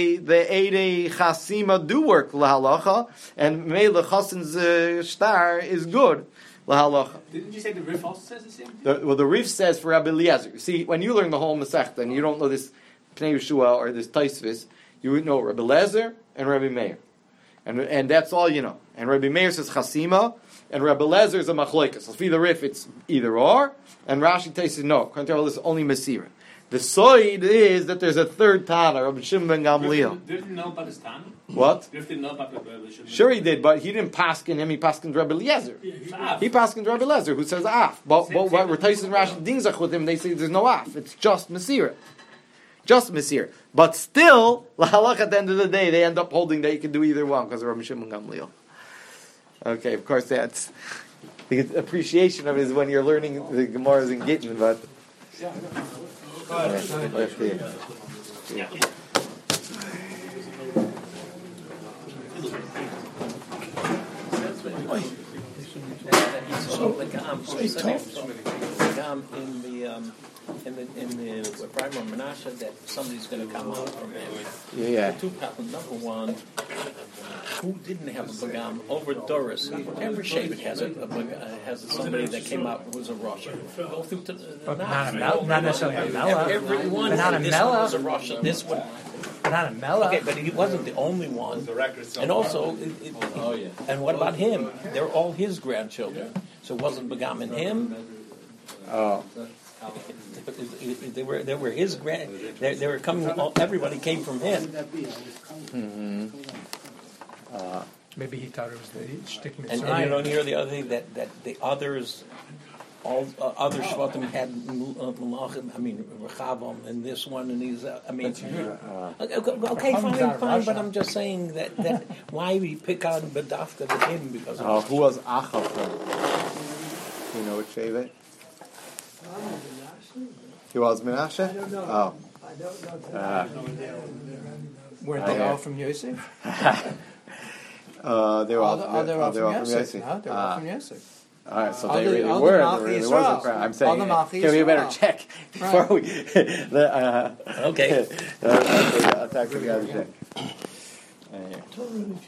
Eidei Chasima do work lahalacha, and Memela Chassan's star is good lahalacha. Didn't you say the Rif also says the same thing? The Rif says for Rabbi Eliezer. See, when you learn the whole Masechta, and you don't know this Pnei Yeshua or this Taisvis, you would know Rabbi Lezer and Rabbi Meir. And that's all you know. And Rabbi Meir says Chasima, and Rabbi Lezer is a Machlokes. So for the Rif, it's either or, and Rashi says no. Contrary, it's only Masira. The Soid is that there's a third Tana, Rabbi Shimon ben Gamliel. Didn't know about his Tana? What? Didn't know about Rabbi Shimon? Sure he did, but he didn't paskin him, he paskined Rabbi Eliezer. He paskined Rabbi Lezer, who says Af. But we're Taisin Rashi Dingzach with him, they say there's no Af. It's just Masira. Just Masir. But still, lahalach at the end of the day, they end up holding that you can do either one because of Rabbi Shimon Gamliel. Okay, of course, that's the appreciation of it is when you're learning the Gemaras in Gittin, but. In the Primer Menashe that somebody's going to come out from him. Yeah. The two problems. Number one, who didn't have a Bagam over Doris? Every Shavit has somebody that came out who was a Russian. Go through to not necessarily a Mela. Everyone Not a this Mela. one was a Russian. This one. Not a Mela. Okay, but he wasn't the only one. And also, and what about him? They're all his grandchildren. So it wasn't Bagam in him. Oh. They were his grand. They were coming. Everybody came from him. Mm-hmm. Maybe he thought it was the Shtik Mitzrayim. And you don't hear the other thing that the others, all other Shvatim had Malachim. I mean Rechavam and this one and these. I mean, okay, fine. But I'm just saying that why we pick on Badafka to him because. Who was Achav? You know which Shevet? He was Menashe? I don't know. Oh. I don't know. Weren't they all from Yosef? They were all from Yosef. Yosef. They're all from Yosef. All right, so All they the- really all the were. Malchi There really was Yisrael. a crowd. I'm All saying, the Malchi can we better Yisrael. check before Right. we... Okay. I'll talk to the other check.